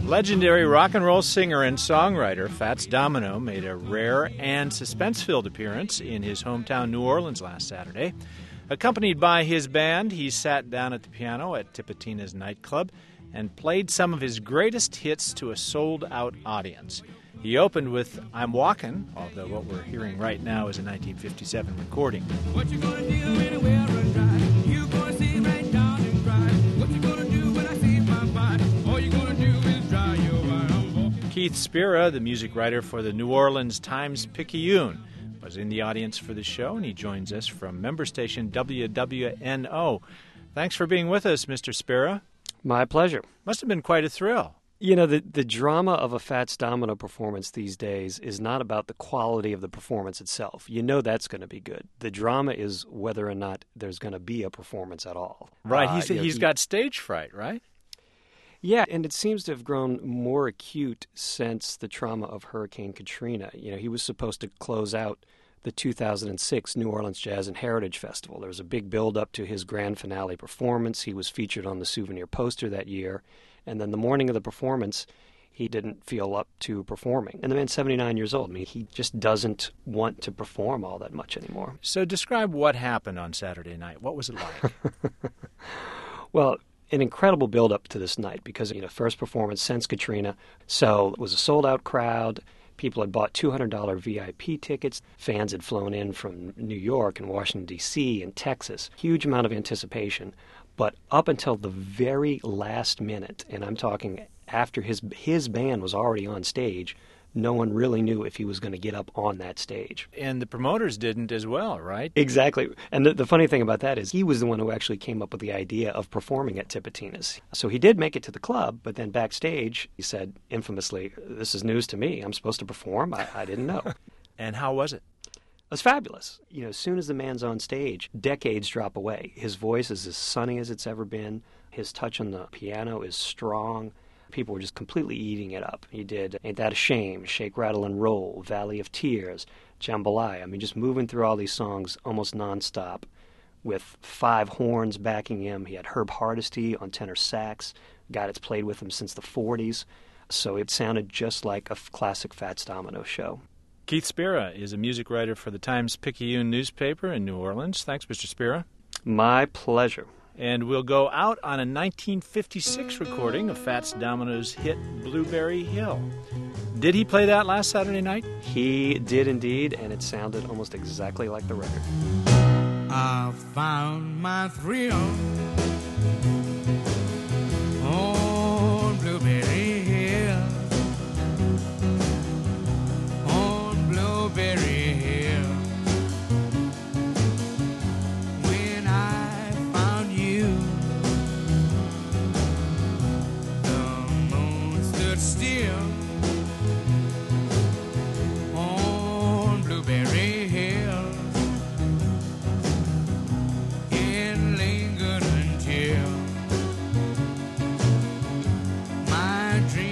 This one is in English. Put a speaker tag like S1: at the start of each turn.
S1: Legendary rock and roll singer and songwriter Fats Domino made a rare and suspense-filled appearance in his hometown New Orleans last Saturday. Accompanied by his band, he sat down at the piano at Tipitina's nightclub and played some of his greatest hits to a sold-out audience. He opened with I'm Walkin', although what we're hearing right now is a 1957 recording. What you gonna do anywhere and drive? You gonna sit right down and cry? What you gonna do when I see my body? All you gonna do is dry your eye. I'm walking. Keith Spira, the music writer for the New Orleans Times-Picayune, was in the audience for the show, and he joins us from member station WWNO. Thanks for being with us, Mr. Spira.
S2: My pleasure.
S1: Must have been quite a thrill.
S2: You know, the drama of a Fats Domino performance these days is not about the quality of the performance itself. You know that's going to be good. The drama is whether or not there's going to be a performance at all.
S1: Right. He's got stage fright, right?
S2: Yeah, and it seems to have grown more acute since the trauma of Hurricane Katrina. You know, he was supposed to close out the 2006 New Orleans Jazz and Heritage Festival. There was a big build-up to his grand finale performance. He was featured on the souvenir poster that year. And then the morning of the performance, he didn't feel up to performing. And the man's 79 years old. I mean, he just doesn't want to perform all that much anymore.
S1: So describe what happened on Saturday night. What was it like?
S2: Well, an incredible build-up to this night because, you know, first performance since Katrina. So it was a sold-out crowd. People had bought $200 VIP tickets. Fans had flown in from New York and Washington, D.C. and Texas. Huge amount of anticipation. But up until the very last minute, and I'm talking after his band was already on stage, no one really knew if he was going to get up on that stage.
S1: And the promoters didn't as well, right?
S2: Exactly. And the funny thing about that is he was the one who actually came up with the idea of performing at Tipitina's. So he did make it to the club, but then backstage he said infamously, "This is news to me. I'm supposed to perform? I didn't know."
S1: And how was it?
S2: It was fabulous. You know, as soon as the man's on stage, decades drop away. His voice is as sunny as it's ever been. His touch on the piano is strong. People were just completely eating it up. He did Ain't That a Shame, Shake, Rattle, and Roll, Valley of Tears, Jambalaya. I mean, just moving through all these songs almost nonstop with 5 horns backing him. He had Herb Hardesty on tenor sax, a guy that's played with him since the 40s. So it sounded just like a classic Fats Domino show.
S1: Keith Spira is a music writer for the Times-Picayune newspaper in New Orleans. Thanks, Mr. Spira.
S2: My pleasure.
S1: And we'll go out on a 1956 recording of Fats Domino's hit Blueberry Hill. Did he play that last Saturday night?
S2: He did indeed, and it sounded almost exactly like the record.
S3: I found my thrill on Blueberry Hill. Blueberry Hill. When I found you, the moon stood still on Blueberry Hill. It lingered until my dream